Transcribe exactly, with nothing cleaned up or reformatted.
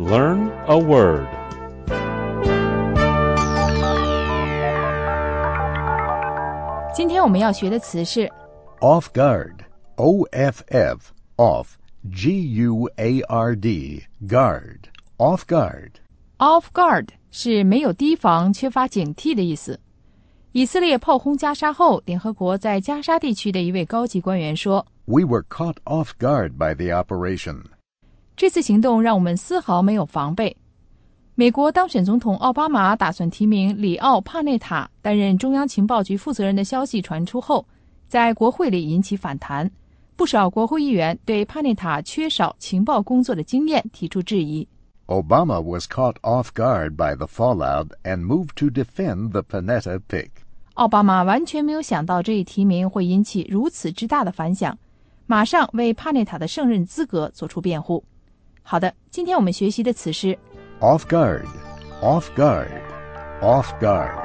Learn a word. 今天我们要学的词是 Off guard. O F F. Off. G U A R D. Guard. Off guard. off guard 是没有提防、缺乏警惕的意思。以色列炮轰加沙后，联合国在加沙地区的一位高级官员说 We were caught off guard by the operation. 这次行动让我们丝毫没有防备。美国当选总统奥巴马打算提名里奥·帕内塔担任中央情报局负责人的消息传出后，在国会里引起反弹，不少国会议员对帕内塔缺少情报工作的经验提出质疑。 Obama was caught off guard by the fallout and moved to defend the Panetta pick. 奥巴马完全没有想到这一提名会引起如此之大的反响，马上为帕内塔的胜任资格做出辩护。好的，今天我们学习的词是 Off guard. Off guard. Off guard.